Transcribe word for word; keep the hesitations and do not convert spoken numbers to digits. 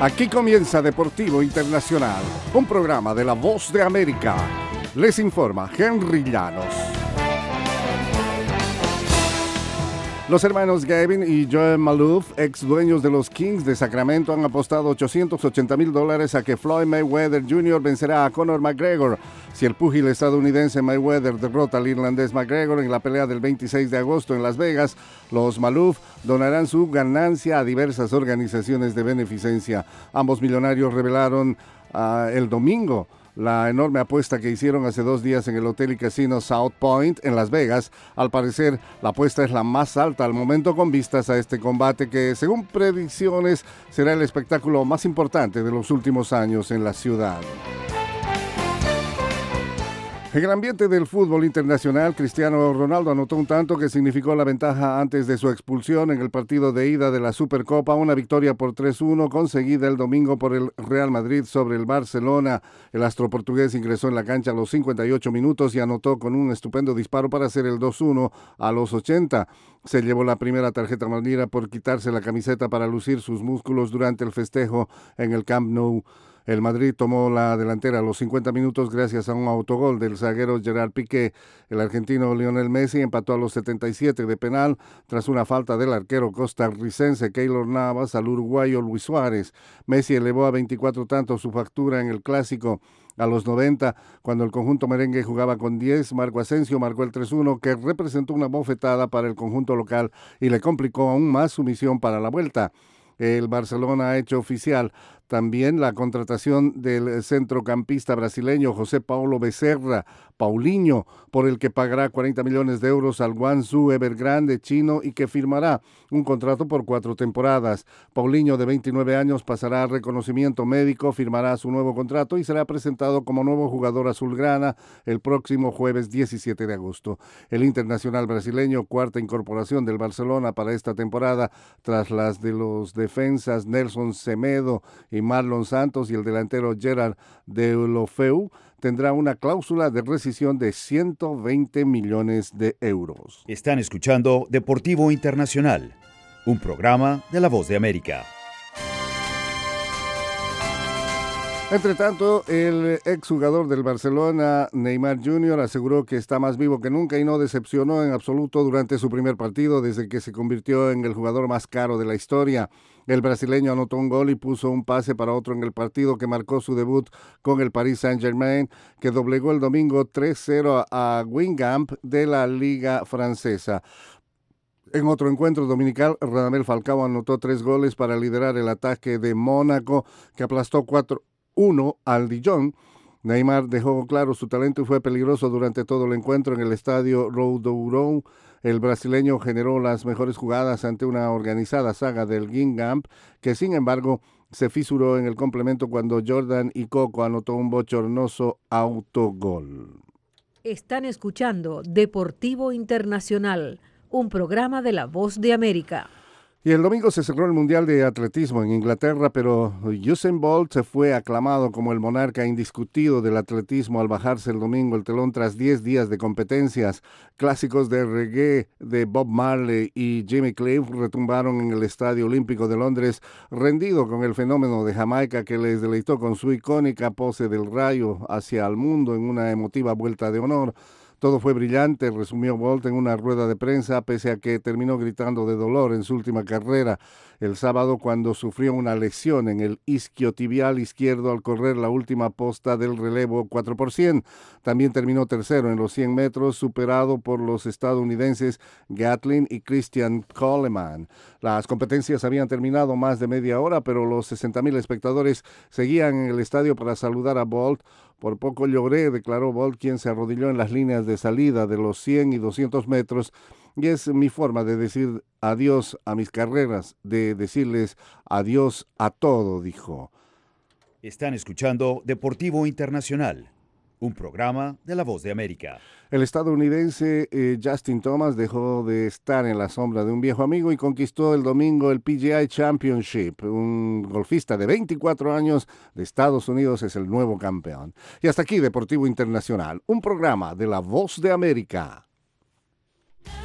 Aquí comienza Deportivo Internacional, un programa de La Voz de América. Les informa Henry Llanos. Los hermanos Gavin y Joe Maloof, ex dueños de los Kings de Sacramento, han apostado ochocientos ochenta mil dólares a que Floyd Mayweather junior vencerá a Conor McGregor. Si el púgil estadounidense Mayweather derrota al irlandés McGregor en la pelea del veintiséis de agosto en Las Vegas, los Maloof donarán su ganancia a diversas organizaciones de beneficencia. Ambos millonarios revelaron uh, el domingo la enorme apuesta que hicieron hace dos días en el hotel y casino South Point en Las Vegas. Al parecer, la apuesta es la más alta al momento con vistas a este combate que, según predicciones, será el espectáculo más importante de los últimos años en la ciudad. En el ambiente del fútbol internacional, Cristiano Ronaldo anotó un tanto que significó la ventaja antes de su expulsión en el partido de ida de la Supercopa, una victoria por tres uno conseguida el domingo por el Real Madrid sobre el Barcelona. El astro portugués ingresó en la cancha a los cincuenta y ocho minutos y anotó con un estupendo disparo para hacer el dos uno a los ochenta. Se llevó la primera tarjeta amarilla por quitarse la camiseta para lucir sus músculos durante el festejo en el Camp Nou. El Madrid tomó la delantera a los cincuenta minutos gracias a un autogol del zaguero Gerard Piqué. El argentino Lionel Messi empató a los setenta y siete de penal tras una falta del arquero costarricense Keylor Navas al uruguayo Luis Suárez. Messi elevó a veinticuatro tantos su factura en el Clásico. A los noventa, cuando el conjunto merengue jugaba con diez, Marco Asensio marcó el tres uno, que representó una bofetada para el conjunto local y le complicó aún más su misión para la vuelta. El Barcelona ha hecho oficial también la contratación del centrocampista brasileño José Paulo Becerra, Paulinho, por el que pagará cuarenta millones de euros al Guangzhou Evergrande chino y que firmará un contrato por cuatro temporadas. Paulinho, de veintinueve años, pasará a reconocimiento médico, firmará su nuevo contrato y será presentado como nuevo jugador azulgrana el próximo jueves diecisiete de agosto. El internacional brasileño, cuarta incorporación del Barcelona para esta temporada, tras las de los defensas Nelson Semedo y Marlon Santos y el delantero Gerard Deulofeu, tendrá una cláusula de rescisión de ciento veinte millones de euros. Están escuchando Deportivo Internacional, un programa de La Voz de América. Entre tanto, el exjugador del Barcelona, Neymar junior, aseguró que está más vivo que nunca y no decepcionó en absoluto durante su primer partido desde que se convirtió en el jugador más caro de la historia. El brasileño anotó un gol y puso un pase para otro en el partido que marcó su debut con el Paris Saint-Germain, que doblegó el domingo tres cero a Guingamp de la Liga Francesa. En otro encuentro dominical, Radamel Falcao anotó tres goles para liderar el ataque de Mónaco, que aplastó cuatro uno al Dijon. Neymar dejó claro su talento y fue peligroso durante todo el encuentro en el estadio Roudourou. El brasileño generó las mejores jugadas ante una organizada saga del Guingamp, que sin embargo se fisuró en el complemento cuando Jordan Ikoko anotó un bochornoso autogol. Están escuchando Deportivo Internacional, un programa de La Voz de América. Y el domingo se cerró el Mundial de Atletismo en Inglaterra, pero Usain Bolt se fue aclamado como el monarca indiscutido del atletismo al bajarse el domingo el telón tras diez días de competencias. Clásicos de reggae de Bob Marley y Jimmy Cliff retumbaron en el Estadio Olímpico de Londres, rendido con el fenómeno de Jamaica que les deleitó con su icónica pose del rayo hacia el mundo en una emotiva vuelta de honor. Todo fue brillante, resumió Bolt en una rueda de prensa, pese a que terminó gritando de dolor en su última carrera el sábado cuando sufrió una lesión en el isquiotibial izquierdo al correr la última posta del relevo cuatro por cien. También terminó tercero en los cien metros, superado por los estadounidenses Gatlin y Christian Coleman. Las competencias habían terminado más de media hora, pero los sesenta mil espectadores seguían en el estadio para saludar a Bolt. Por poco lloré, declaró Bolt, quien se arrodilló en las líneas de salida de los cien y doscientos metros, y es mi forma de decir adiós a mis carreras, de decirles adiós a todo, dijo. Están escuchando Deportivo Internacional, un programa de La Voz de América. El estadounidense eh, Justin Thomas dejó de estar en la sombra de un viejo amigo y conquistó el domingo el P G A Championship. Un golfista de veinticuatro años de Estados Unidos es el nuevo campeón. Y hasta aquí Deportivo Internacional, un programa de La Voz de América.